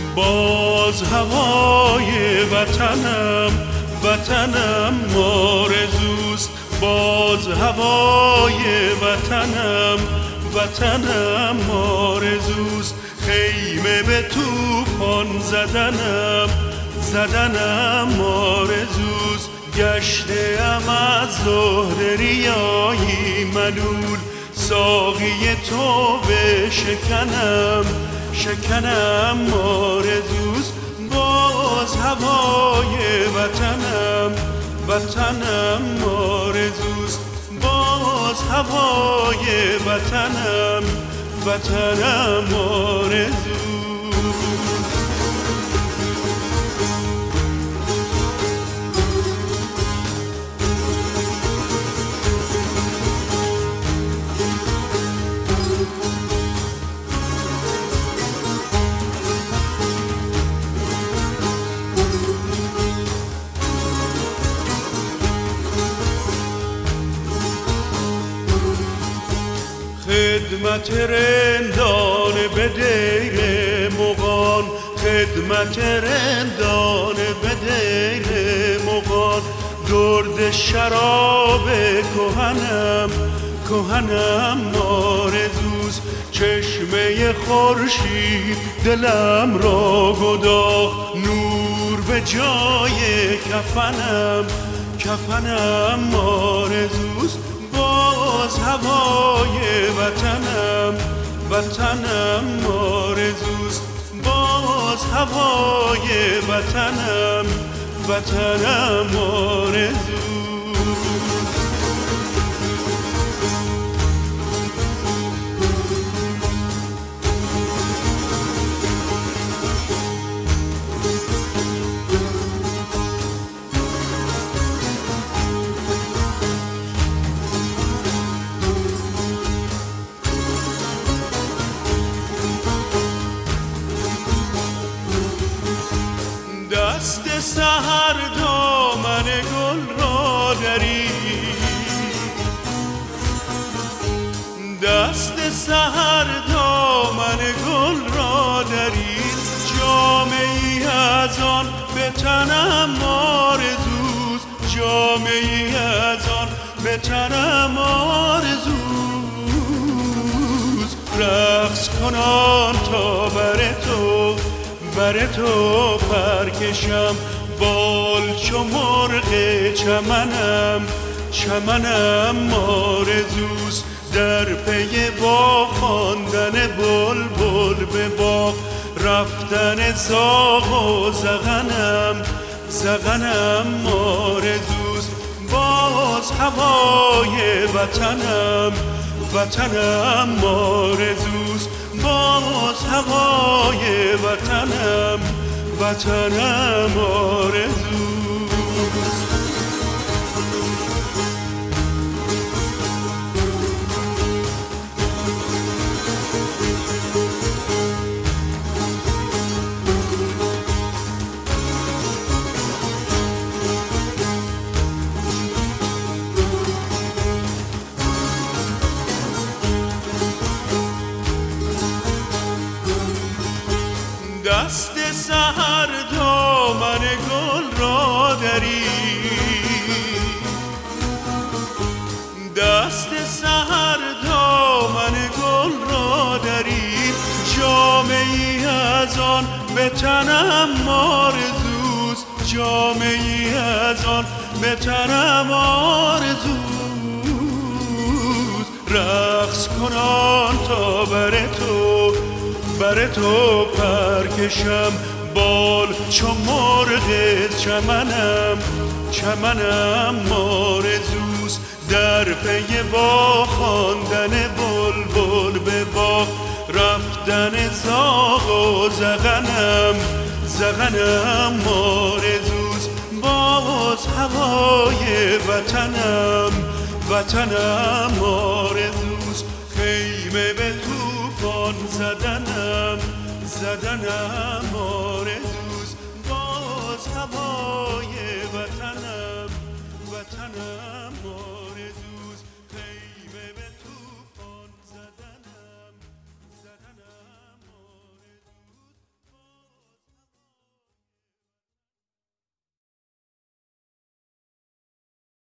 باز هوای وطنم آرزوست. باز هوای وطنم آرزوست. خیمه به طوفان زدنم آرزوست. گشته‌ام از زهد ریایی ملول، ساقی تو به شکنم آرزوست. باز هوای وطنم آرزوست. باز هوای وطنم آرزوست. خدمت رندان به دیر مغان، خدمت رندان به دیر مغان. درد شراب کهنم آرزوست. چشمه خورشید دلم را گداخت، نور به جای کفنم آرزوست. باز هوای وطنم آرزوست. باز هوای وطنم آرزوست. دست سحر دامن گل را درید، دست سحر دامن گل را درید. جامه ای از آن به تنم آرزوست، جامه ای از آن به تنم آرزوست. رقص کنان تا بر تو پرکشم، بال چو مرغ چمنم آرزوست. در پی با خواندن بلبل به باغ، رفتن زاغ و زغنم آرزوست. باز هوای وطنم آرزوست. باز هوای وطنم آرزوست. دست سحر دامن گل را درید، دست سحر دامن گل را درید. جامه ای از آن به تنم آرزوست، جامه ای از آن به تنم آرزوست. رقص کنان تا بر تو پرکشم، بال چو مرغ چمنم آرزوست. در پی با خواندن بلبل به باغ، رفتن زاغ و زغنم آرزوست. باز هوای وطنم آرزوست. خیمه به طوفان زدنم آرزوست. باز هوای وطنم آرزوست.